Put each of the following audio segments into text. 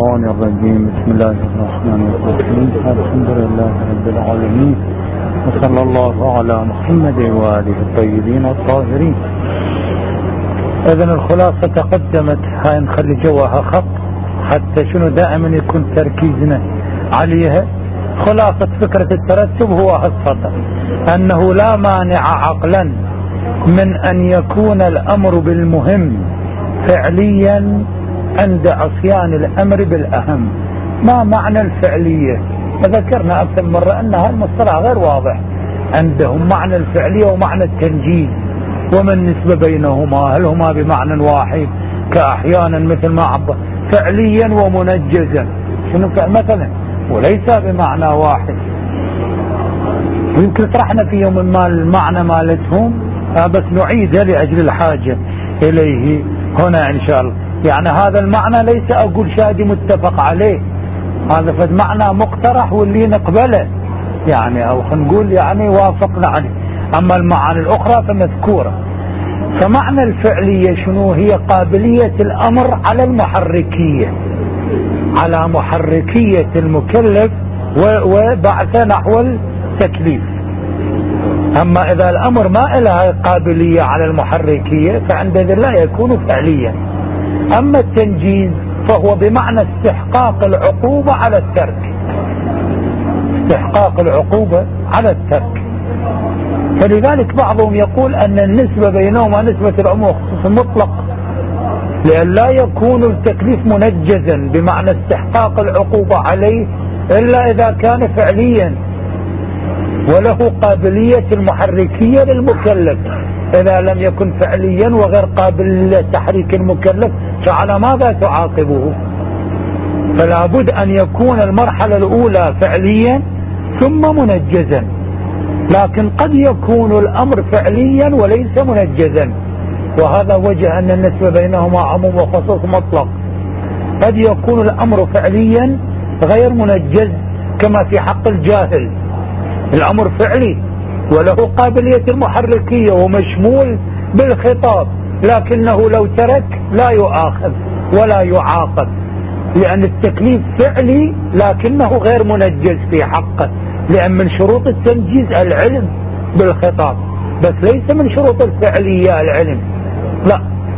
الشيطان الرجيم. بسم الله الرحمن الرحيم. الحمد لله رب العالمين، وصلى الله على محمد وآله الطيبين الطاهرين. إذن الخلاصة تقدمت، هاي نخلي جواها خط حتى شنو دائما يكون تركيزنا عليها. خلاصة فكرة الترتب هو هالسطر، أنه لا مانع عقلا من أن يكون الأمر بالمهم فعليا عند عصيان الأمر بالأهم. ما معنى الفعلية؟ ذكرنا أكثر مرة أن هذا المصطلح غير واضح عندهم، معنى الفعلية ومعنى التنجيز، وما النسبة بينهما؟ هل هما بمعنى واحد كأحيانا مثل ما عبر فعليا ومنجزا؟ شنو مثلا؟ وليس بمعنى واحد. ويمكن طرحنا في يوم ما المعنى مالتهم، بس نعيدها لأجل الحاجة إليه هنا إن شاء الله. يعني هذا المعنى ليس أقول شادي متفق عليه، هذا فد معنى مقترح واللي نقبله يعني، أو خلينا نقول يعني وافقنا عليه. أما المعاني الأخرى فمذكورة. فمعنى الفعلية شنو؟ هي قابلية الأمر على المحركية، على محركية المكلف وبعثه نحو التكليف. أما إذا الأمر ما له قابلية على المحركية فعندئذ لا يكون فعليا. أما التنجيز فهو بمعنى استحقاق العقوبة على الترك، استحقاق العقوبة على الترك. فلذلك بعضهم يقول أن النسبة بينهما نسبة العموم والخصوص المطلق، لأن لا يكون التكليف منجزا بمعنى استحقاق العقوبة عليه إلا إذا كان فعليا وله قابلية المحركية للمكلف. إذا لم يكن فعليا وغير قابل لتحريك المكلف فعلى ماذا تعاقبه؟ فلا بد أن يكون المرحلة الأولى فعليا ثم منجزا. لكن قد يكون الأمر فعليا وليس منجزا، وهذا وجه أن النسبة بينهما عموم وخصوص مطلق. قد يكون الأمر فعليا غير منجز، كما في حق الجاهل الأمر فعلي وله قابلية المحركية ومشمول بالخطاب، لكنه لو ترك لا يؤاخذ ولا يعاقب، لأن التكليف فعلي لكنه غير منجز في حقه. لأن من شروط التنجيز العلم بالخطاب، بس ليس من شروط الفعلية العلم، لا،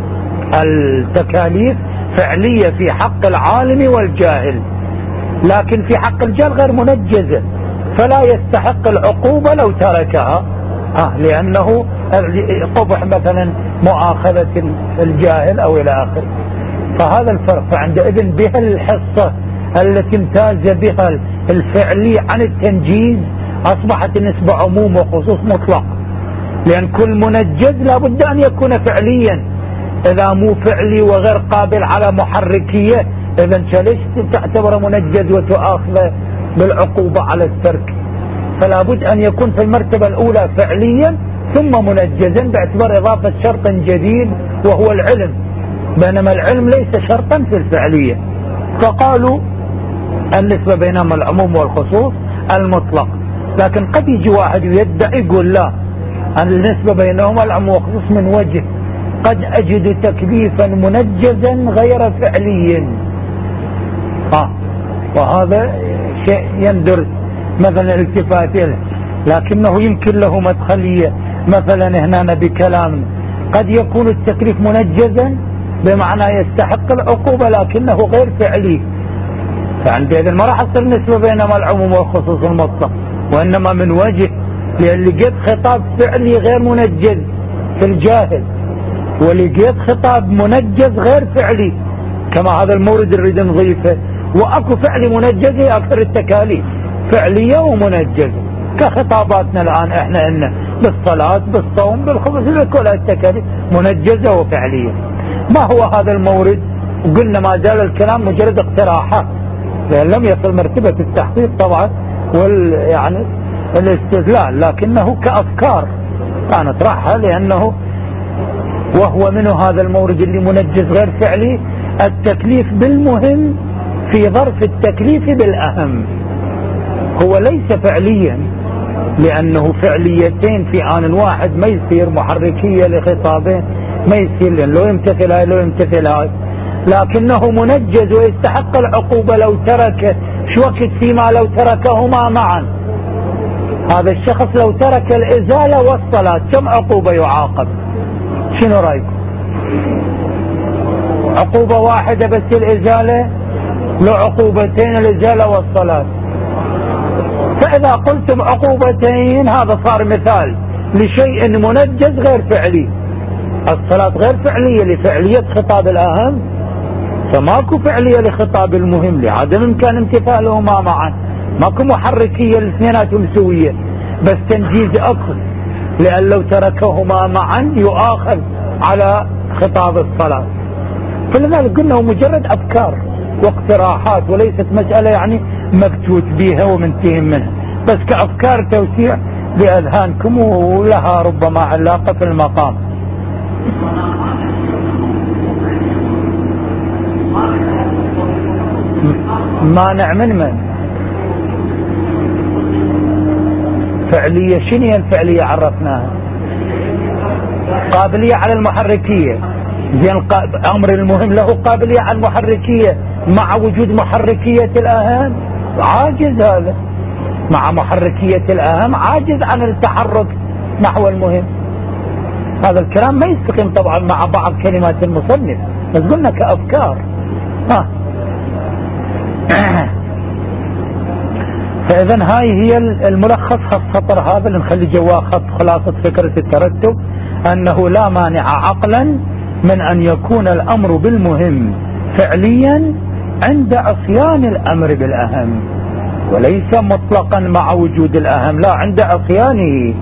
التكاليف فعلية في حق العالم والجاهل، لكن في حق الجاهل غير منجزة، فلا يستحق العقوبة لو تركها، لأنه قبح مثلا مؤاخذة الجاهل أو إلى آخره. فهذا الفرق. فعندئذ بها الحصة التي امتاز بها الفعلي عن التنجيز أصبحت النسبة عموم وخصوص مطلق، لأن كل منجز لابد أن يكون فعليا. إذا مو فعلي وغير قابل على محركية، إذا ليش تعتبر منجز وتؤاخذ بالعقوبة على الترك؟ فلا بد أن يكون في المرتبة الأولى فعليا ثم منجزا باعتبار إضافة شرط جديد وهو العلم، بينما العلم ليس شرطا في الفعلية. فقالوا النسبة بينهما العموم والخصوص المطلق. لكن قد يجي واحد يدعي يقول لا، النسبة بينهما العموم والخصوص من وجه قد أجد تكليفا منجزا غير فعلي، وهذا شيء يندر مثلا الالتفات له، لكنه يمكن له مدخلية. مثلا هنا بكلام قد يكون التكليف منجزا بمعنى يستحق العقوبة لكنه غير فعلي، فعندئذ ما راح تصير النسبة بينما العموم والخصوص المطلق، وإنما من وجه لأن لقيت خطاب فعلي غير منجز في الجاهل، ولقيت خطاب منجز غير فعلي، كما هذا المورد نريد نضيفه. واكو فعل منجز اكثر التكاليف فعليه ومنجزه، كخطاباتنا الان احنا ان بالصلاه بالصوم بالخبز، بكل التكاليف منجزه وفعليه. ما هو هذا المورد؟ قلنا ما زال الكلام مجرد اقتراحات، لان لم يصل مرتبه التحقيق طبعا يعني الاستدلال، لكنه كافكار نطرحها، لانه وهو منه هذا المورد اللي منجز غير فعلي التكليف بالمهم في ظرف التكليف بالأهم. هو ليس فعليا لأنه فعليتين في آن واحد ما يصير محركية لخطابين، ما يصير، لأن لو يمتثل هاي لو يمتثل هاي. لكنه منجز ويستحق العقوبة لو تركه. شو وقت فيما لو تركهما معا؟ هذا الشخص لو ترك الإزالة والصلاة كم عقوبة يعاقب؟ شنو رأيكم؟ عقوبة واحدة بس الإزالة؟ لو عقوبتين الإزالة والصلاة؟ فإذا قلتم عقوبتين هذا صار مثال لشيء منجز غير فعلي. الصلاة غير فعلية لفعلية خطاب الأهم، فماكو فعلية لخطاب المهم لعدم إمكان امتثالهما معا. ماكو محركية الاثنيناتهم سوية، بس تنجيز أكثر، لأن لو تركهما معا يؤاخذ على خطاب الصلاة. فلذلك قلنا مجرد أفكار واقتراحات، وليست مسألة يعني مبتوت بها ومنتهم منها، بس كأفكار توسيع لأذهانكم ولها ربما علاقة في المقام. مانع من فعلية؟ شنو هي الفعلية؟ عرفناها قابلية على المحركية. زين أمر المهم له قابلية على المحركية مع وجود محركية الأهم، عاجز هذا مع محركية الأهم، عاجز عن التحرك نحو المهم. هذا الكلام ما يستقيم طبعا مع بعض كلمات المصنف، بس قلنا كأفكار. فإذن هاي هي الملخص. السطر هذا اللي نخلي جواه خط خلاصة فكرة الترتب، أنه لا مانع عقلا من أن يكون الأمر بالمهم فعليا عند عصيان الأمر بالأهم، وليس مطلقا مع وجود الأهم، لا عند عصيانه.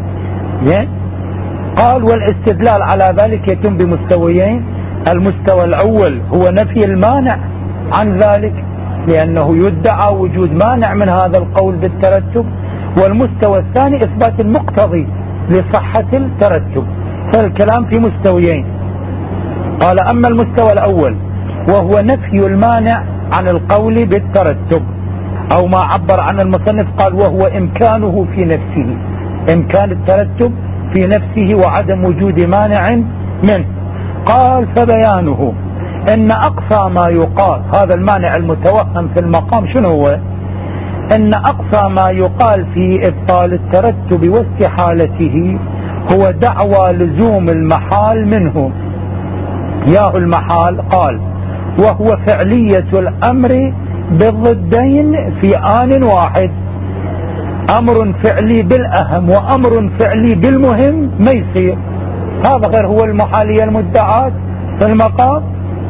قال والاستدلال على ذلك يتم بمستويين. المستوى الأول هو نفي المانع عن ذلك، لأنه يدعى وجود مانع من هذا القول بالترتب. والمستوى الثاني إثبات المقتضي لصحة الترتب. فالكلام في مستويين. قال أما المستوى الأول وهو نفي المانع عن القول بالترتب، أو ما عبر عن المصنف قال وهو إمكانه في نفسه، إمكان الترتب في نفسه وعدم وجود مانع منه. قال فبيانه إن أقصى ما يقال، هذا المانع المتوهم في المقام شنو هو؟ إن أقصى ما يقال في إبطال الترتب واستحالته هو دعوى لزوم المحال منه. ياه المحال؟ قال وهو فعلية الأمر بالضدين في آن واحد. أمر فعلي بالأهم وأمر فعلي بالمهم ما يصير. هذا غير هو المحالية المدعاة في المقام.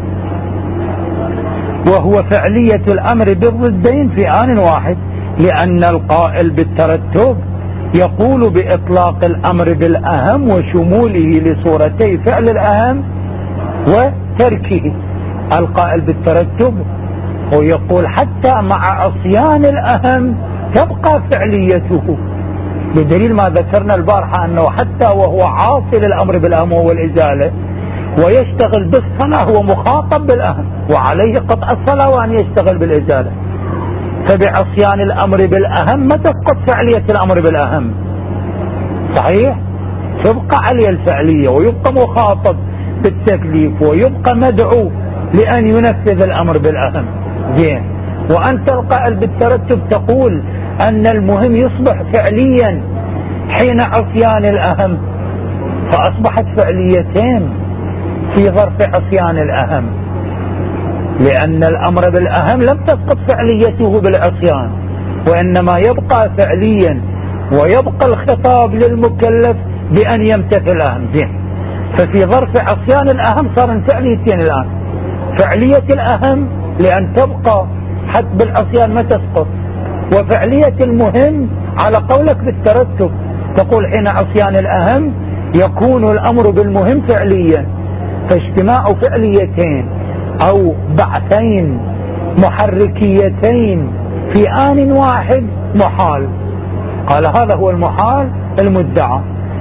وهو فعلية الأمر بالضدين في آن واحد، لأن القائل بالترتب يقول بإطلاق الأمر بالأهم وشموله لصورتي فعل الأهم وتركه. القائل بالترتب هو يقول حتى مع عصيان الأهم تبقى فعليته، بدليل ما ذكرنا البارحة أنه حتى وهو عاصي للأمر بالأهم وهو الإزالة ويشتغل بالصلاة هو مخاطب بالأهم، وعليه قطع الصلاة وأن يشتغل بالإزالة. فبعصيان الأمر بالأهم ما تسقط فعلية الأمر بالأهم، صحيح؟ تبقى عليه الفعلية ويبقى مخاطب بالتكليف ويبقى مدعو لأن ينفذ الأمر بالأهم. زين، وأنت القائل بالترتب تقول أن المهم يصبح فعليا حين عصيان الأهم، فأصبحت فعليتين في ظرف عصيان الأهم، لأن الأمر بالأهم لم تسقط فعليته بالعصيان، وإنما يبقى فعليا ويبقى الخطاب للمكلف بأن يمتثل الأهم. زين، ففي ظرف عصيان الأهم صار فعليتين الآن، فعلية الأهم لأن تبقى حتى بالعصيان ما تسقط، وفعلية المهم على قولك بالترتب تقول حين عصيان الأهم يكون الأمر بالمهم فعليا. فاجتماع فعليتين أو بعثين محركيتين في آن واحد محال. قال هذا هو المحال المدعى.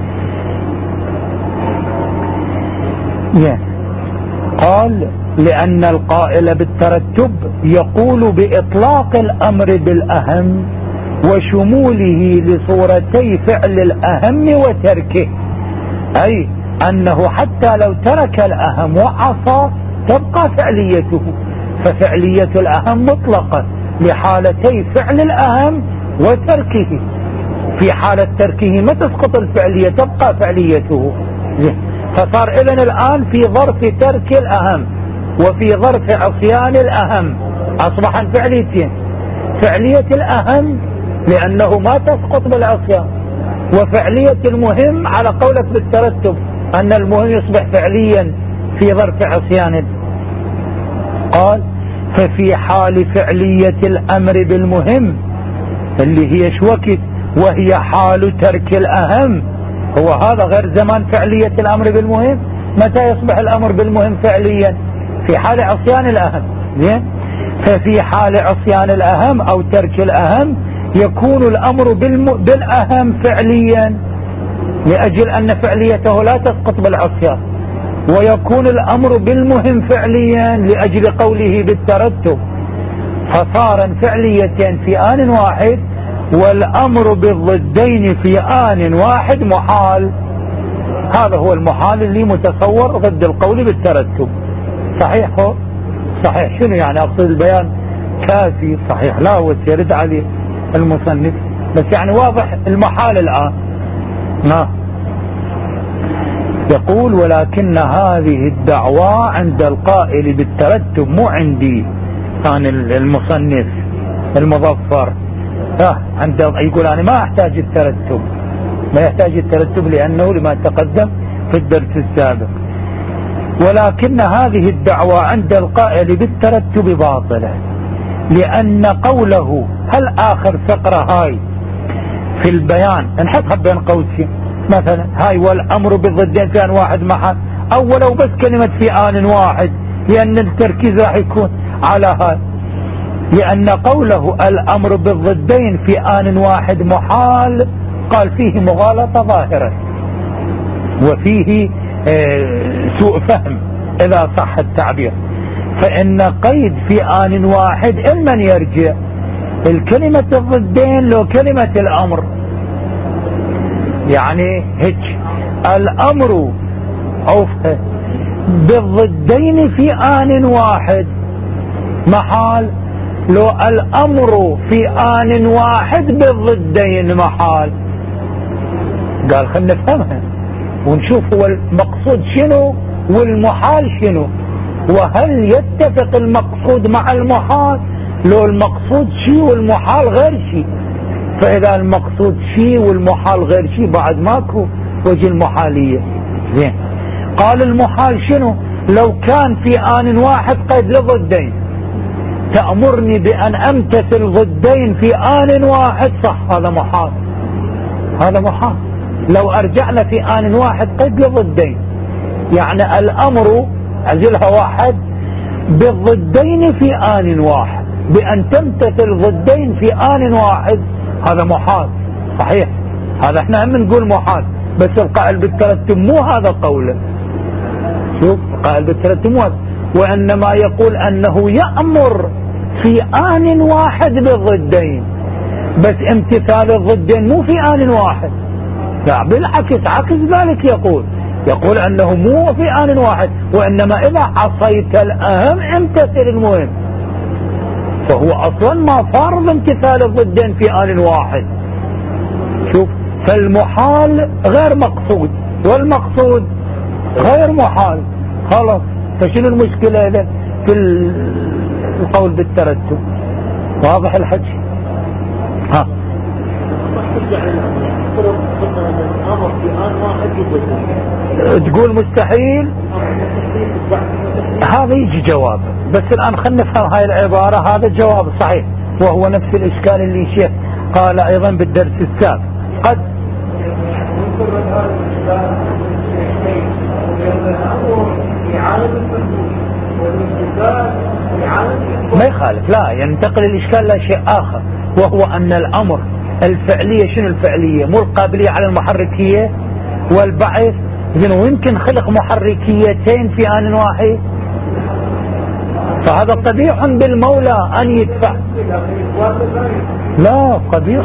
قال لأن القائل بالترتب يقول بإطلاق الأمر بالأهم وشموله لصورتي فعل الأهم وتركه، أي أنه حتى لو ترك الأهم وعصى تبقى فعليته. ففعلية الأهم مطلقة لحالتي فعل الأهم وتركه. في حالة تركه ما تسقط الفعلية، تبقى فعليته. فصار إذن الآن في ظرف ترك الأهم وفي ظرف عصيان الأهم أصبح فعليتين: فعلية الأهم لأنه ما تسقط بالعصيان، وفعلية المهم على قولك بالترتب أن المهم يصبح فعليا في ظرف عصيان. قال: ففي حال فعلية الأمر بالمهم اللي هي شوكت وهي حال ترك الأهم، هو هذا غير زمان فعلية الأمر بالمهم. متى يصبح الأمر بالمهم فعليا؟ في حال عصيان الأهم. ففي حال عصيان الأهم أو ترك الأهم يكون الأمر بالأهم فعليا لأجل أن فعليته لا تسقط بالعصيان، ويكون الأمر بالمهم فعليا لأجل قوله بالترتب. فصار فعليتين في آن واحد، والأمر بالضدين في آن واحد محال. هذا هو المحال اللي متصور ضد القول بالترتب. صحيح؟ هو صحيح. شنو يعني؟ أقصد البيان كافي صحيح، لا وسيرد عليه المصنف، بس يعني واضح المحال الآن. يقول: ولكن هذه الدعوى عند القائل بالترتب، مو عندي أنا المصنف المظفر. يقول أنا ما أحتاج الترتب، ما يحتاج الترتب لأنه لما تقدم في الدرس السابق. ولكن هذه الدعوى عند القائل بالترتب باطلة، لأن قوله هل آخر فقرة هاي في البيان نحطها بين قوسين مثلا، هاي والأمر بالضدين في آن واحد محل، أو لو بس كلمة في آن واحد، لأن التركيز راح يكون على هاي. لأن قوله الأمر بالضدين في آن واحد محال قال فيه مغالطة ظاهرة وفيه سوء فهم إذا صح التعبير. فإن قيد في آن واحد إمن يرجع الكلمة الضدين لو كلمة الأمر، يعني هيك الأمر بالضدين في آن واحد محال، لو الأمر في آن واحد بالضدين محال. قال خلنا نفهمها ونشوف هو المقصود شنو والمحال شنو، وهل يتفق المقصود مع المحال، لو المقصود شيء والمحال غير شيء. فإذا المقصود شيء والمحال غير شيء بعد ماكو وجه المحالية. زين. قال المحال شنو؟ لو كان في آن واحد قيد لضدين، تأمرني بأن أمتثل ضدين في آن واحد، صح هذا محال، هذا محال. لو أرجعنا في آن واحد قيد لضدين، يعني الأمر أجلها واحد بالضدين في آن واحد، بأن تمتثل ضدين في آن واحد، هذا محال. صحيح، هذا احنا هم نقول محال، بس القائل بالترتب مو هذا قوله. شوف القائل بالترتب مو هذا، وإنما يقول أنه يأمر في آن واحد بالضدين، بس امتثال الضدين مو في آن واحد، لا بالعكس، عكس ذلك يقول أنه مو في آن واحد، وإنما إذا عصيت الأهم امتثل المهم. فهو أصلا ما فارض امتثال الضدين في آن واحد. شوف، فالمحال غير مقصود والمقصود غير محال، خلاص. فشنو المشكلة إذا في القول بالترتب؟ واضح الحكي؟ تقول مستحيل، هذا يجي جواب، بس الآن خلنا نفهم هاي العبارة. هذا جواب صحيح، وهو نفس الإشكال اللي الشيخ قال أيضا بالدرس السابق. قد ما يخالف، لا ينتقل الإشكال لشيء آخر، وهو أن الأمر الفعلية، شنو الفعلية؟ مو القابلية على المحركية والبعث. ويمكن خلق محركيتين في آن واحد، فهذا قبيح بالمولى أن يدفع. لا قبيح.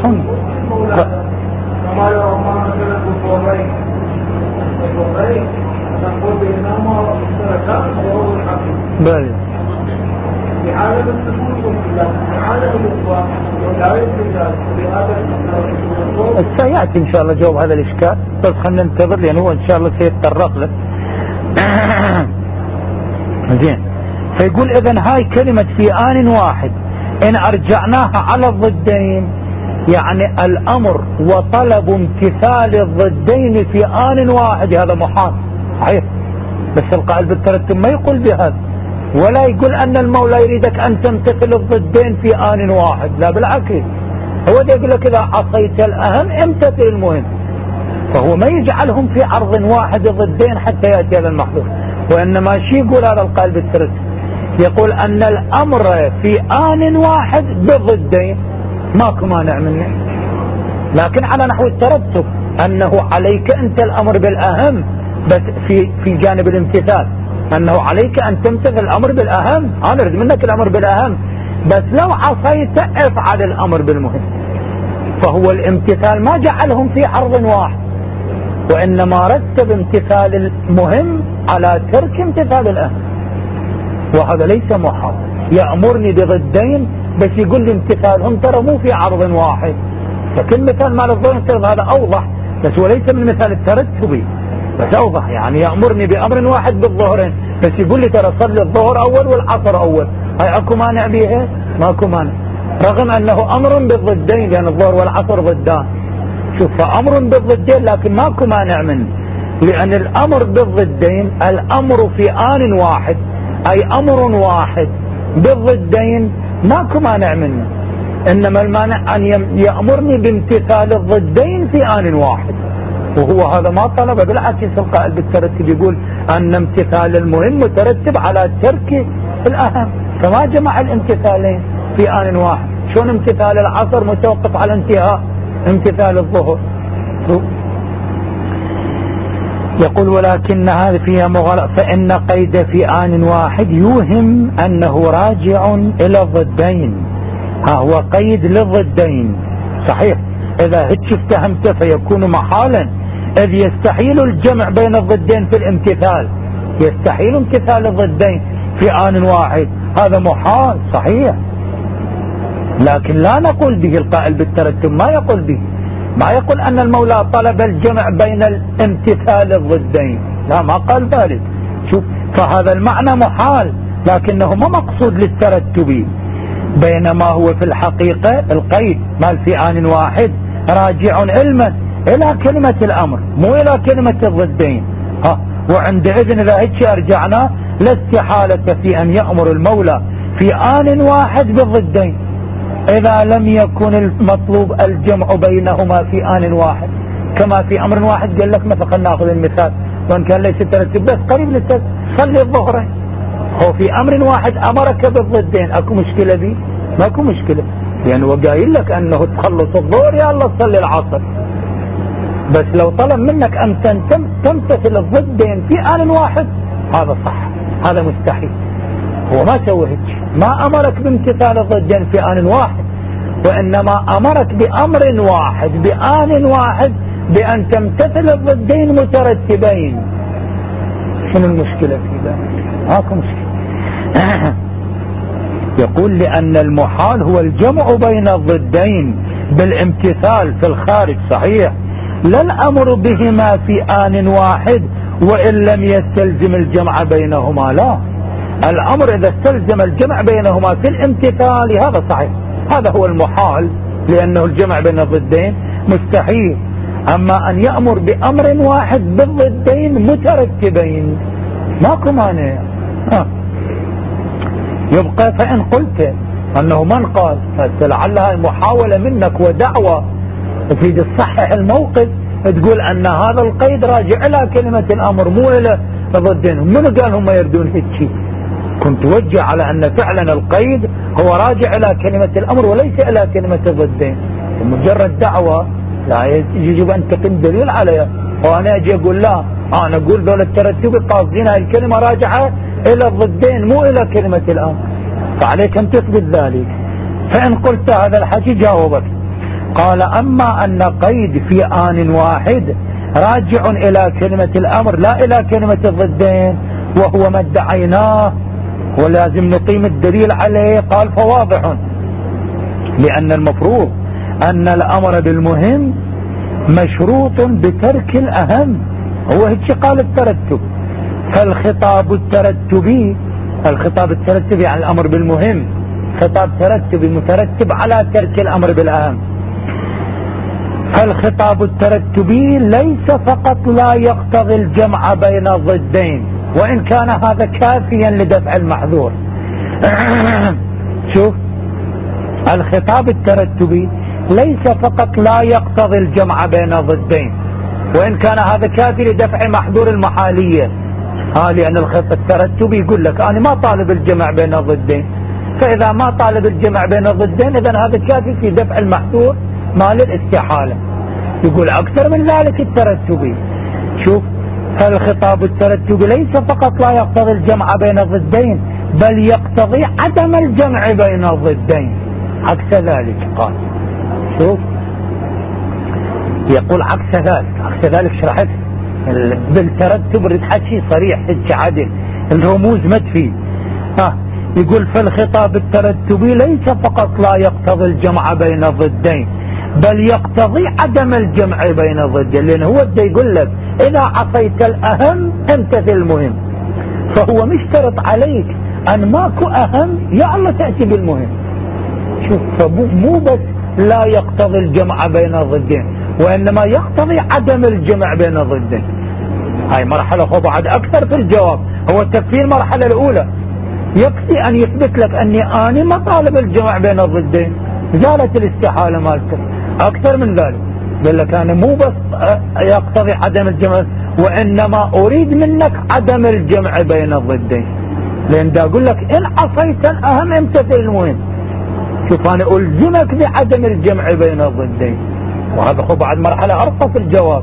بل في عالم السكوت في عالم الإخوان لا يمكن ذلك. سيأتي إن شاء الله جواب هذا الإشكال، بس خلنا ننتظر لأنه هو إن شاء الله سيتطرق له. زين، فيقول إذن هاي كلمة في آن واحد إن أرجعناها على الضدين، يعني الأمر وطلب امتثال الضدين في آن واحد هذا محال صحيح، بس القائل بالترتب ما يقول بهذا، ولا يقول أن المولى يريدك أن تمتثل الضدين في آن واحد، لا بالعكس، هو يقول لك إذا عصيت الأهم امتثل المهم، فهو ما يجعلهم في عرض واحد الضدين حتى يأتي هذا المحظور، وإنما شي يقول هذا القائل بالترتب، يقول أن الأمر في آن واحد بالضدين ماكو مانع منه، لكن على نحو الترتب أنه عليك أنت الأمر بالأهم، بس في جانب الامتثال أنه عليك أن تمتثل الأمر بالأهم، أنا أريد منك الأمر بالأهم، بس لو عصيت افعل الأمر بالمهم، فهو الامتثال ما جعلهم في عرض واحد، وإنما رتب امتثال المهم على ترك امتثال الأهم، وهذا ليس محال، يأمرني بضدين بس يقول لي امتثالهم ترى مو في عرض واحد، فكل مثال مال الظهر هذا أوضح، بس هو ليس من مثال الترتبي، بس أوضح، يعني يأمرني بأمر واحد بالظهرين بس يقول لي ترى صلي الظهر أول والعصر أول، هاي أكو مانع بيها؟ ماكو مانع، رغم أنه أمر بالضدين لأن الظهر والعصر ضدان، شوف فأمر بالضدين لكن ماكو مانع منه، لأن الأمر بالضدين الأمر في آن واحد أي أمر واحد بالضدين ماكو مانع منه، إنما المانع أن يأمرني بامتثال الضدين في آن واحد، وهو هذا ما طلب، بالعكس القائل بالترتب يقول أن امتثال المهم مترتب على ترك الأهم، فما جمع الامتثالين في آن واحد، شون امتثال العصر متوقف على انتهاء امتثال الظهر. يقول ولكن هذا فيها مغالطة، فإن قيد في آن واحد يوهم أنه راجع إلى الضدين، ها هو قيد للضدين صحيح، إذا هيك افتهمت فيكون محالا، إذ يستحيل الجمع بين الضدين في الامتثال، يستحيل امتثال الضدين في آن واحد، هذا محال صحيح، لكن لا نقول به القائل بالترتب ما يقول به، ما يقول أن المولى طلب الجمع بين الامتثال الضدين، لا ما قال ذلك، شوف فهذا المعنى محال لكنه ما مقصود للترتب، بينما هو في الحقيقة القيد مال في آن واحد راجع علما إلى كلمة الأمر مو إلى كلمة الضدين، وعندئذ إذا هيك أرجعنا لا استحالة في أن يأمر المولى في آن واحد بالضدين إذا لم يكن المطلوب الجمع بينهما في آن واحد، كما في أمر واحد قال لك مثلا نأخذ المثال وإن كان ليس ترتب بس قريب للترتب صلي الظهر، هو في أمر واحد أمرك بالضدين أكو مشكلة بي؟ ما أكو مشكلة، يعني هو قايل لك أنه تخلص الظهر يا الله تصلي العصر، بس لو طلب منك أن تمتثل الضدين في آن واحد هذا صح، هذا مستحيل، هو ما سوى هيك، ما أمرك بامتثال الضدين في آن واحد، وإنما أمرك بأمر واحد بآن واحد بأن تمتثل الضدين مترتبين، شنو المشكلة في ذلك؟ ماكو مشكلة. يقول لأن المحال هو الجمع بين الضدين بالامتثال في الخارج صحيح، لا الأمر بهما في آن واحد وإن لم يستلزم الجمع بينهما، لا الأمر إذا استلزم الجمع بينهما في الامتثال هذا صحيح، هذا هو المحال لأنه الجمع بين الضدين مستحيل، أما أن يأمر بأمر واحد بالضدين مترتبين ماكو مانع. يبقى فإن قلت أنه من قال فلعلها المحاولة منك ودعوة تريد تصحح الموقف تقول أن هذا القيد راجع إلى كلمة الأمر مو إلى الضدين، من قال هم يردون هيك؟ كنت توجه على أن فعلا القيد هو راجع إلى كلمة الأمر وليس إلى كلمة الضدين، مجرد دعوة لا يجب أن تقيم دليل عليها، وأنا أجي أقول لا أنا أقول ذول الترتب قاصدين هاي الكلمة راجعة إلى الضدين مو إلى كلمة الأمر، فعليك أن تثبت ذلك. فإن قلت هذا الحكي جاوبك قال أما أن قيد في آن واحد راجع إلى كلمة الأمر لا إلى كلمة الضدين وهو ما ادعيناه ولازم نقيم الدليل عليه. قال فواضح، لأن المفروض أن الأمر بالمهم مشروط بترك الأهم، هو هيك قال الترتب. فالخطاب الترتبي، الخطاب الترتبي عن الأمر بالمهم خطاب ترتبي مترتب على ترك الأمر بالأهم. فالخطاب الترتبي ليس فقط لا يقتضي الجمع بين الضدين، وإن كان هذا كافيا لدفع المحذور. شوف، الخطاب الترتبي ليس فقط لا يقتضي الجمع بين الضدين، وإن كان هذا كافي لدفع محذور المحالية. لأن الخطاب الترتبي يقول لك أنا ما طالب الجمع بين الضدين، فإذا ما طالب الجمع بين الضدين إذن هذا كافي في دفع المحذور مال الاستحالة. يقول أكثر من ذلك الترتبي. شوف، فالخطاب الترتبي ليس فقط لا يقتضي الجمع بين الضدين، بل يقتضي عدم الجمع بين الضدين، عكس ذلك. قال شوف، يقول عكس ذلك. عكس ذلك شرحت بالترتب رد حكي صريح عدل، الرموز مدفي. يقول فالخطاب الترتبي ليس فقط لا يقتضي الجمع بين الضدين، بل يقتضي عدم الجمع بين الضدين، لأن هو بده يقول لك إذا عصيت الأهم امتثل المهم، فهو مشترط عليك أن ماكو أهم يا الله تأتي بالمهم. شوف، مو بس لا يقتضي الجمع بين الضدين، وإنما يقتضي عدم الجمع بين الضدين. هاي مرحلة بعد أكثر في الجواب. هو تكفي المرحلة الأولى، يكفي أن يثبت لك أني أنا ما طالب الجمع بين الضدين، زالت الاستحالة مالته. أكثر من ذلك قال لك أنا مو بس يقتضي عدم الجمع، وإنما أريد منك عدم الجمع بين الضدين، لأن دا أقول لك إن عصيت الأهم امتثل المهم. شوف، أنا ألزمك بعدم الجمع بين الضدين، وهذا هو بعد مرحلة أرقى في الجواب.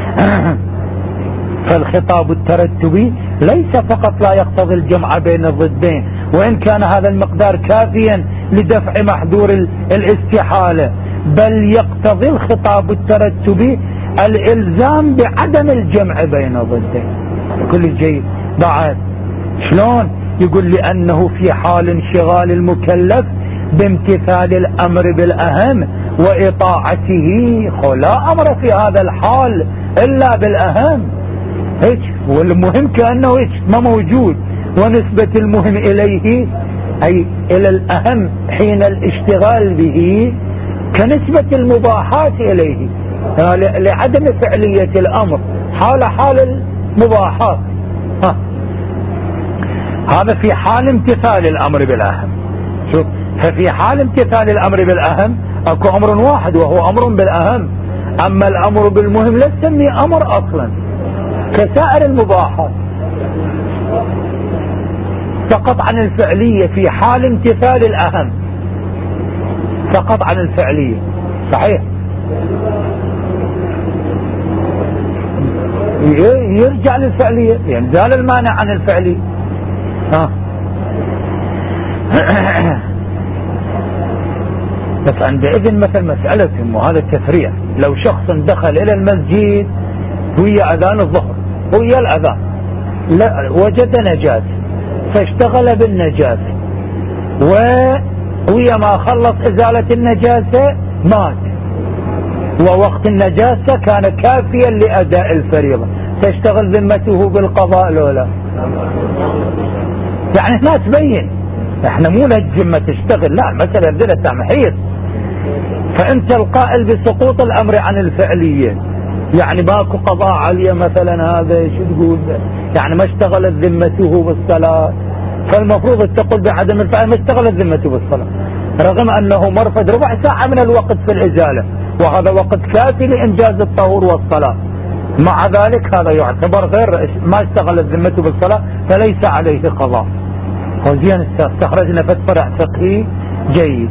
فالخطاب الترتبي ليس فقط لا يقتضي الجمع بين الضدين، وإن كان هذا المقدار كافيا لدفع محذور الاستحالة، بل يقتضي الخطاب الترتبي الإلزام بعدم الجمع بين الضدين. كل جيد. بعد شلون؟ يقول لأنه في حال انشغال المكلف بامتثال الأمر بالأهم وإطاعته، لا أمر في هذا الحال إلا بالأهم، هيك، والمهم كأنه هيك ما موجود، ونسبة المهم إليه أي إلى الأهم حين الاشتغال به كنسبة المباحات إليه، لعدم فعلية الأمر حال المباحات. هذا في حال امتثال الأمر بالأهم. شوف، ففي حال امتثال الأمر بالأهم أكو أمر واحد وهو أمر بالأهم، أما الأمر بالمهم لا تسميه أمر أصلا كسائر المباحات، فقط عن الفعلية في حال امتثال الأهم، فقط عن الفعلية. صحيح، يرجع للفعلية، يعني زال المانع عن الفعلية. بس عندئذ مثل مسألة وهذا التفريع، لو شخص دخل إلى المسجد ويا أذان الظهر ويا الأذان وجد نجاسة فاشتغل بالنجاسة، ويا ما خلص إزالة النجاسة مات، ووقت النجاسة كان كافيا لأداء الفريضة، تشتغل ذمته بالقضاء لولا؟ يعني ما تبين، احنا مو نجم ما تشتغل، لا، المسألة بدنا تمحيص. فانت القائل بسقوط الامر عن الفعلية، يعني ماكو قضاء عليه مثلا، هذا شو تقول؟ يعني ما اشتغلت ذمته بالصلاة، فالمفروض تقول بعدم الفعل ما اشتغلت ذمته بالصلاة، رغم انه مرفد ربع ساعة من الوقت في الازالة، وهذا وقت كافي لانجاز الطهور والصلاة، مع ذلك هذا يعتبر غير ما اشتغلت ذمته بالصلاة فليس عليه قضاء. وزين استخرجنا فرع فقهي جيد.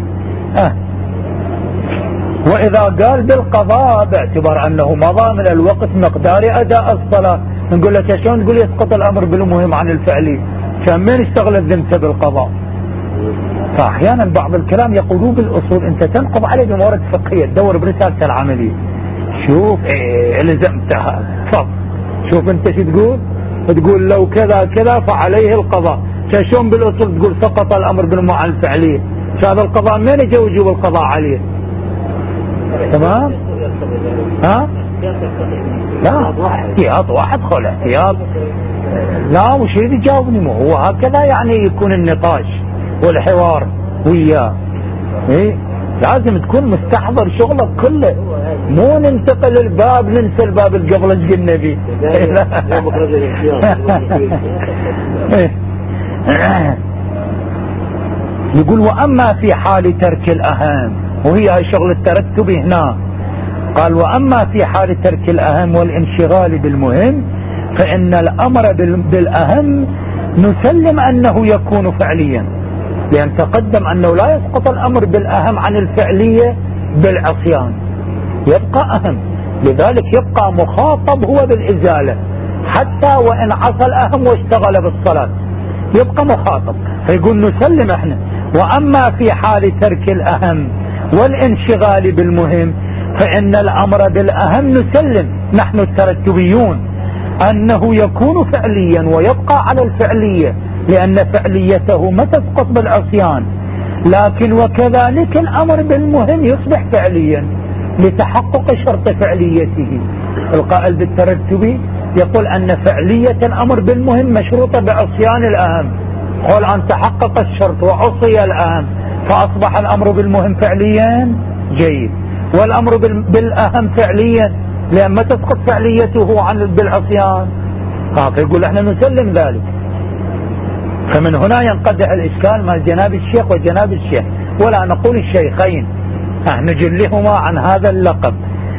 وإذا قال بالقضاء باعتبار أنه مضى من الوقت مقدار أداء الصلاة، نقول لك شلون تقول يسقط الأمر بالمهم عن الفعلي؟ كان من اشتغل ذمته بالقضاء؟ فأحيانا بعض الكلام يقولوه بالأصول أنت تنقض عليه بموارد فقهية، تدور برسالة العملية، شوف لزمتها. شوف أنت شو تقول لو كذا كذا فعليه القضاء، شلون بالاصل تقول سقط الامر بالمعاناة الفعلية؟ هذا القضاء من يجي وجوب القضاء عليه؟ تمام؟ ها؟ لا احتياط واحد خل احتياط. لا وش يريد يجاوبني؟ مو هو هكذا يعني يكون النقاش والحوار وياه. ايه لازم تكون مستحضر شغلك كله، مو ننتقل الباب ننسى الباب اللي قبل ايش قلنا فيه. يقول وأما في حال ترك الأهم، وهي شغل الترتب هنا. قال وأما في حال ترك الأهم والانشغال بالمهم فإن الأمر بالأهم نسلم أنه يكون فعليا، لأن تقدم أنه لا يسقط الأمر بالأهم عن الفعلية بالعصيان، يبقى أهم، لذلك يبقى مخاطب هو بالإزالة حتى وإن عصى الأهم واشتغل بالصلاة يبقى مخاطب. فيقول نسلم احنا وأما في حال ترك الأهم والانشغال بالمهم فإن الأمر بالأهم نسلم نحن الترتبيون أنه يكون فعليا ويبقى على الفعلية، لأن فعليته ما تسقط بالعصيان، لكن وكذلك الأمر بالمهم يصبح فعليا لتحقق شرط فعليته. القائل بالترتبي يقول أن فعلية الأمر بالمهم مشروطة بعصيان الأهم، قول أن تحقق الشرط وعصي الأهم فأصبح الأمر بالمهم فعليا جيد، والأمر بالأهم فعليا لأن ما تسقط فعليته عن بالعصيان. فيقول احنا نسلم ذلك. فمن هنا ينقدح الإشكال مع جناب الشيخ وجناب الشيخ، ولا نقول الشيخين نجلهما عن هذا اللقب.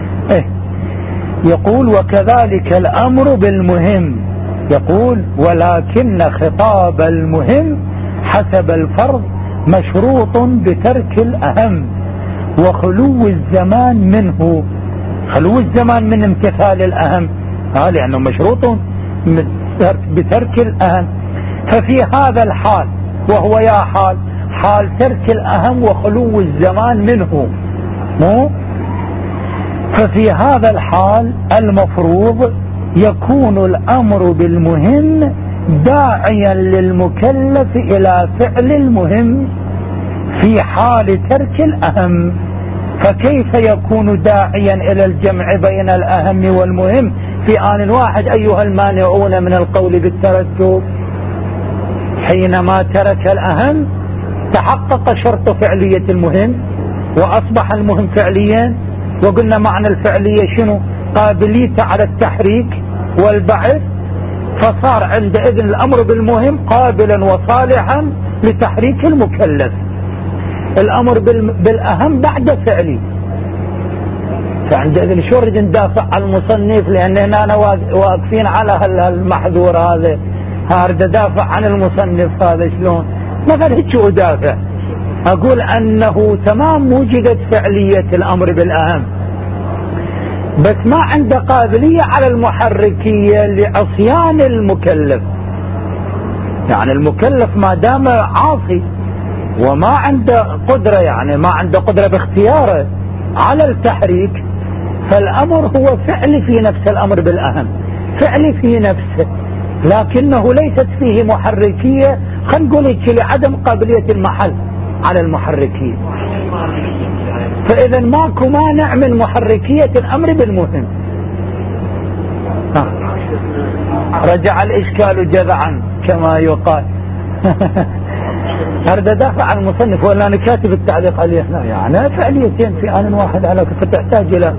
يقول وكذلك الأمر بالمهم، يقول ولكن خطاب المهم حسب الفرض مشروط بترك الأهم وخلو الزمان منه، خلو الزمان من امتثال الأهم لأنه مشروط بترك الأهم. ففي هذا الحال، وهو يا حال ترك الأهم وخلو الزمان منه، مو ففي هذا الحال المفروض يكون الأمر بالمهم داعيا للمكلف إلى فعل المهم في حال ترك الأهم. فكيف يكون داعيا إلى الجمع بين الأهم والمهم في آن واحد أيها المانعون من القول بالترتب؟ حينما ترك الأهم تحقق شرط فعلية المهم وأصبح المهم فعليا، وقلنا معنى الفعلية شنو؟ قابليته على التحريك والبعث، فصار عندئذ الأمر بالمهم قابلا وصالحا لتحريك المكلف. الأمر بالأهم بعد فعلي، فعندئذ شو نريد ندافع عن المصنف؟ لأن هنا واقفين على المحذور هذا، هارد دافع عن المصنف هذا شلون؟ مثلا هيك أدافع أقول أنه تمام وجدت فعلية الأمر بالأهم، بس ما عنده قابلية على المحركية لعصيان المكلف. يعني المكلف ما دام عاصي وما عنده قدرة، يعني ما عنده قدرة باختياره على التحريك، فالأمر هو فعل في نفس الأمر بالأهم، فعل في نفسه، لكنه ليست فيه محركية، خلينا نقول لعدم قابلية المحل على المحركية. فإذا ماكو مانع من محركية الأمر بالمهم. رجع الإشكال جذعا كما يقال. هذا دافع عن المصنف، ولا أنا كاتب التعليق عليه هنا يعني فعليتين في آن واحد على كيف تحتاج إلى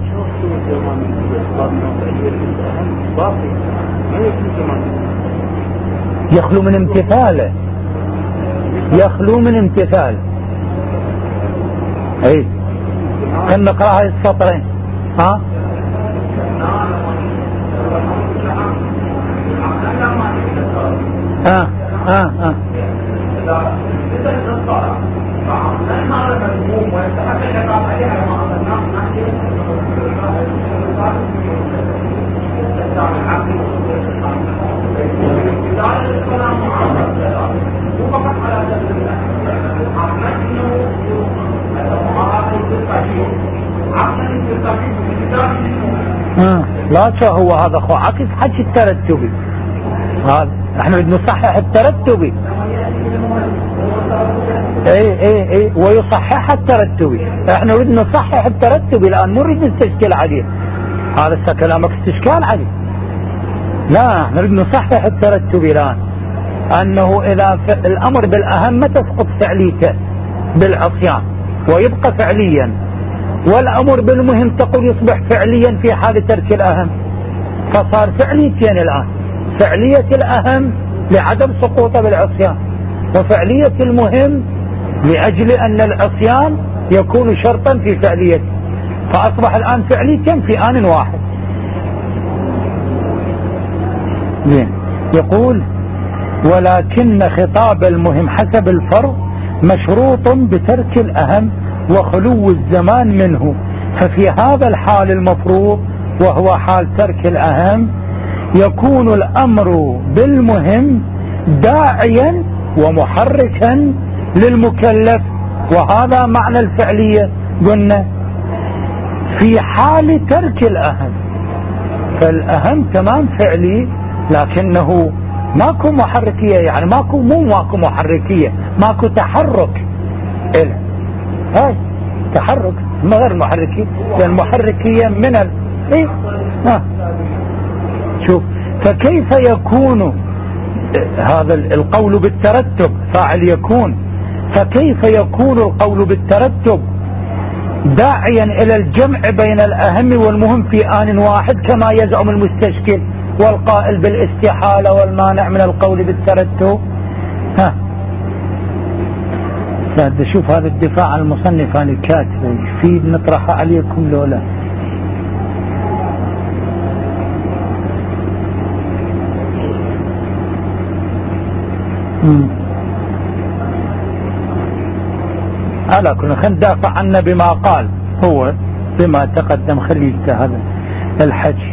يخلو من امتثاله، يخلو من امتثال. اي خلنا نقرأ هاي السطرين. ها ها ها ها لا هو هذا خو عكس حكي الترتبي، هذا احنا بدنا نصحح الترتبي. اي ويصحح الترتبي. احنا نريد نصحح الترتبي الان، مو نريد نستشكل عليه. هذا كلامك استشكال عليه. لا، نريد نصحح الترتبي الان، انه اذا الامر بالاهم ما تسقط فعليته بالعصيان ويبقى فعليا، والامر بالمهم تقول يصبح فعليا في حال ترك الاهم، فصار فعليتين الان، فعلية الاهم لعدم سقوطه بالعصيان، وفعلية المهم لأجل أن العصيان يكون شرطا في فعليته، فأصبح الآن فعليتين في آن واحد. يقول ولكن خطاب المهم حسب الفرض مشروط بترك الأهم وخلو الزمان منه، ففي هذا الحال المفروض وهو حال ترك الأهم يكون الأمر بالمهم داعيا ومحركا للمكلف، وهذا معنى الفعلية. قلنا في حال ترك الأهم، فالأهم تمام فعلي لكنه ماكو محركية، يعني ماكو محركية، ماكو تحرك إله. هاي تحرك ما غير محركية، لأن محركية من شوف، فكيف يكون هذا القول بالترتب فاعل يكون، فكيف يكون القول بالترتب داعيا إلى الجمع بين الأهم والمهم في آن واحد كما يزعم المستشكل والقائل بالاستحالة والمانع من القول بالترتب؟ شوف هذا الدفاع عن المصنف عن الكاتب في نطرح عليكم لولا. على كل خلينا ندافع عنه بما قال هو بما تقدم. خليك هذا الحكي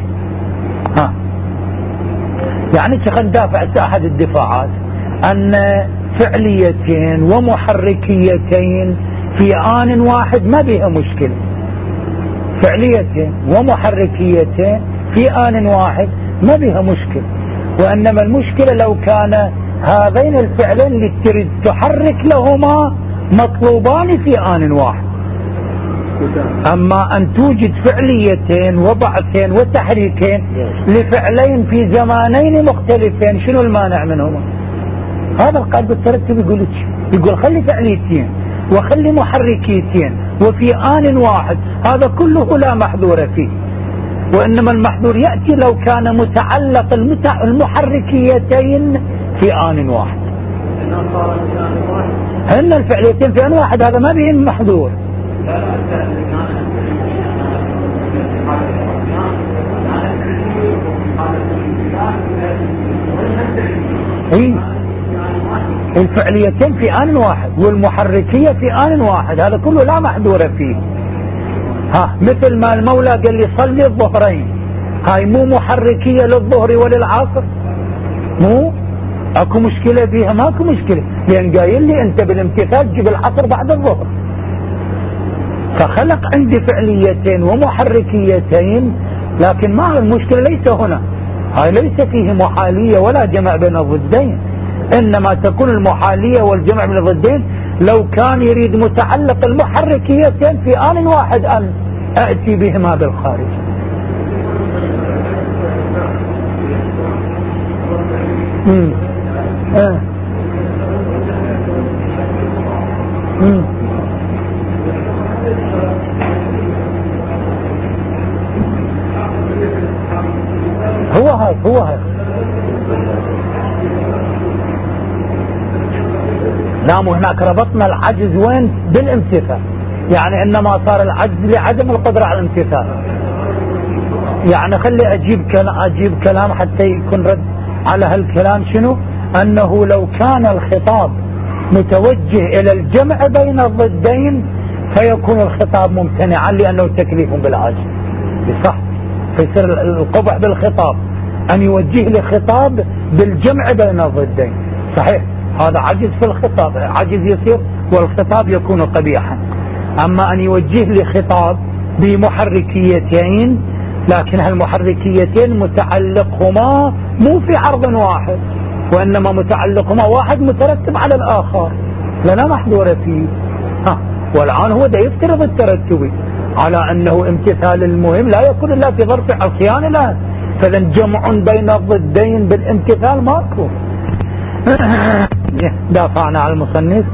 يعني خلينا ندافع أحد الدفاعات أن فعليتين ومحركيتين في آن واحد ما بها مشكلة، فعليتين ومحركيتين في آن واحد ما بها مشكلة، وإنما المشكلة لو كان هذين الفعلين اللي تريد تحرك لهما مطلوبان في آن واحد. أما أن توجد فعليتين وبعثين وتحريكين لفعلين في زمانين مختلفين، شنو المانع منهما؟ هذا القائد بالترتب يقول خلي فعليتين وخلي محركيتين وفي آن واحد، هذا كله لا محذور فيه، وإنما المحذور يأتي لو كان متعلق المحركيتين في آن واحد. هن الفعليتين في آن واحد هذا ما بهم محذور. الفعليتين في آن واحد والمحركية في آن واحد، هذا كله لا محذور فيه. مثل ما المولى قال لي صلي الظهرين، هاي مو محركية للظهر وللعصر؟ مو اكو مشكلة فيها؟ ماكو مشكلة، لان قايل لي انت بالامتثال جيب العصر بعد الظهر، فخلق عندي فعليتين ومحركيتين، لكن ما المشكلة ليس هنا، هاي ليس فيه محالية ولا جمع بين الضدين، انما تكون المحالية والجمع بين الضدين لو كان يريد متعلق المحركيتين في آن واحد ان اتي بهما بالخارج. هو هاي نعم. هناك ربطنا العجز وين؟ بالامتثال، يعني انما صار العجز لعدم القدرة على الامتثال. يعني خلي اجيب كلام حتى يكون رد على هالكلام. شنو؟ انه لو كان الخطاب متوجه الى الجمع بين الضدين فيكون الخطاب ممتنعا لانه تكليف بالعجز، صح؟ فيصير القبح بالخطاب ان يوجه لخطاب بالجمع بين الضدين، صحيح؟ هذا عجز في الخطاب، عجز يصير والخطاب يكون قبيحا. اما ان يوجه لخطاب بمحركيتين، لكن هالمحركيتين متعلقهما مو في عرض واحد، وانما متعلقهما واحد مترتب على الاخر، لا محذور فيه. والآن هو دا يفترض الترتبي على أنه امتثال المهم لا يكون إلا في ظرف عصيان له، فلن جمع بين الضدين بالامتثال ماكو. دافعنا على المصنف.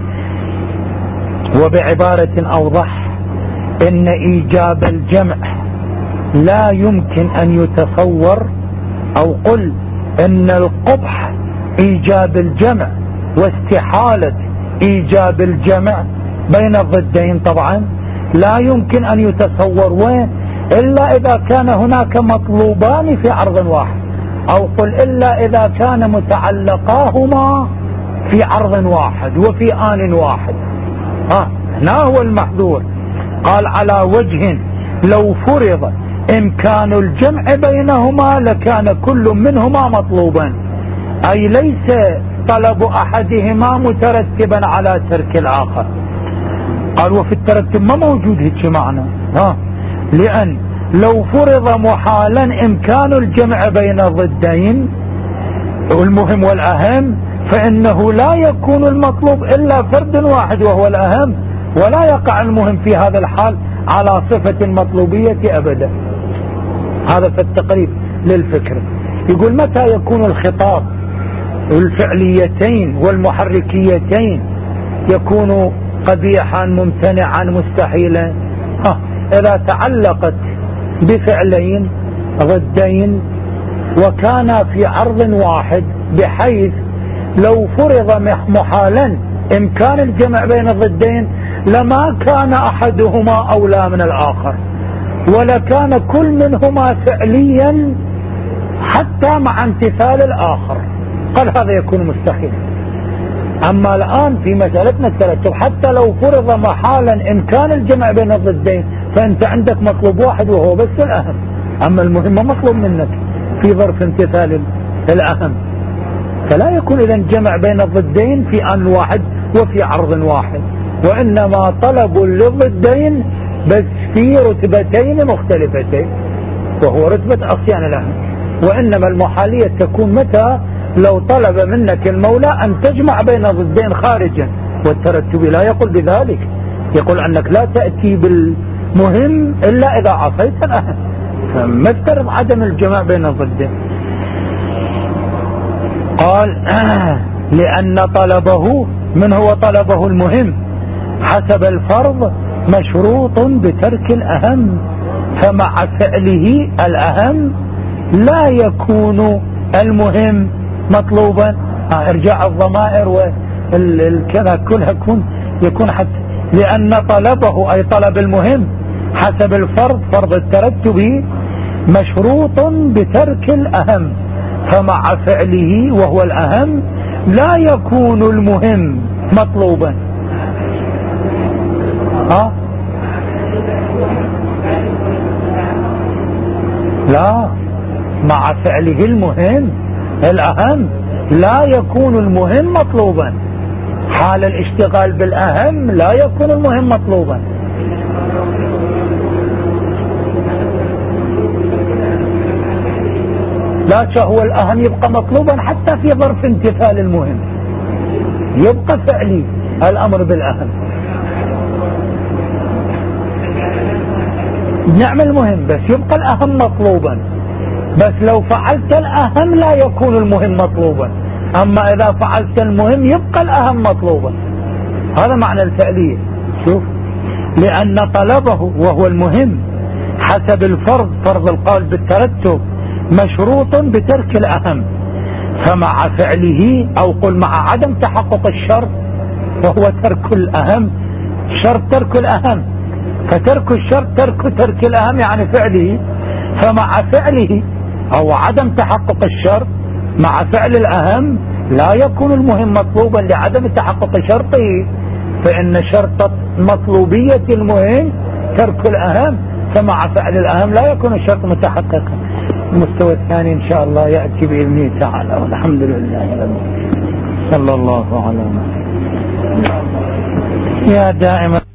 وبعبارة أوضح إن إيجاب الجمع لا يمكن أن يتصور، أو قل إن القبح إيجاب الجمع واستحالة إيجاب الجمع بين الضدين طبعا لا يمكن أن يتصور، وين إلا إذا كان هناك مطلوبان في عرض واحد، أو قل إلا إذا كان متعلقاهما في عرض واحد وفي آن واحد. هنا هو المحذور. قال على وجه لو فرض إمكان الجمع بينهما لكان كل منهما مطلوبا، أي ليس طلب أحدهما مترتبا على ترك الآخر. قال وفي الترتب ما موجود هيك معنى، لأن لو فرض محالا إمكان الجمع بين الضدين المهم والأهم فإنه لا يكون المطلوب إلا فرد واحد وهو الأهم، ولا يقع المهم في هذا الحال على صفة المطلوبية أبدا. هذا في التقريب للفكر. يقول متى يكون الخطاب الفعليتين والمحركيتين يكون قبيحا ممتنعا مستحيلا؟ إذا تعلقت بفعلين ضدين وكان في عرض واحد، بحيث لو فرض محالا إمكان الجمع بين الضدين لما كان أحدهما أولى من الآخر، ولكان كل منهما فعليا حتى مع امتثال الآخر. قال هذا يكون مستحيل. أما الآن في مسألتنا الترتب حتى لو فرض محالا إمكان الجمع بين الضدين فأنت عندك مطلوب واحد وهو بس الأهم، أما المهم مطلوب منك في ظرف امتثال الأهم، فلا يكون إذن جمع بين الضدين في آن واحد وفي عرض واحد، وإنما طلب للضدين بس في رتبتين مختلفتين، وهو رتبة أصيان الأهم. وإنما المحالية تكون متى لو طلب منك المولى أن تجمع بين ضدين خارجا، والترتب لا يقول بذلك، يقول أنك لا تأتي بالمهم إلا إذا عصيت الأهم، فما افترض عدم الجمع بين الضدين. قال لأن طلبه من هو طلبه المهم حسب الفرض مشروط بترك الأهم، فمع فعله الأهم لا يكون المهم مطلوبا. ارجاع الضمائر والكذا كلها يكون حتى لأن طلبه أي طلب المهم حسب الفرض فرض الترتب مشروط بترك الأهم، فمع فعله وهو الأهم لا يكون المهم مطلوبا. لا، مع فعله المهم الأهم لا يكون المهم مطلوبا، حال الاشتغال بالأهم لا يكون المهم مطلوبا. لا، هو الأهم يبقى مطلوبا حتى في ظرف امتثال المهم، يبقى فعلي الأمر بالأهم. نعمل مهم بس يبقى الأهم مطلوبا، بس لو فعلت الأهم لا يكون المهم مطلوبا، أما إذا فعلت المهم يبقى الأهم مطلوبا. هذا معنى الفعلية. شوف، لأن طلبه وهو المهم حسب الفرض فرض القول بالترتب مشروط بترك الأهم، فمع فعله أو قل مع عدم تحقق الشرط وهو ترك الأهم، شرط ترك الأهم، فترك الشرط ترك الأهم يعني فعله، فمع فعله أو عدم تحقق الشرط مع فعل الأهم لا يكون المهم مطلوبا لعدم تحقق شرطه، فإن شرط مطلوبية المهم ترك الأهم، فمع فعل الأهم لا يكون الشرط متحققا. المستوى الثاني إن شاء الله يأتي بإذنه تعالى، والحمد لله صلى الله عليه وسلم. يا دائما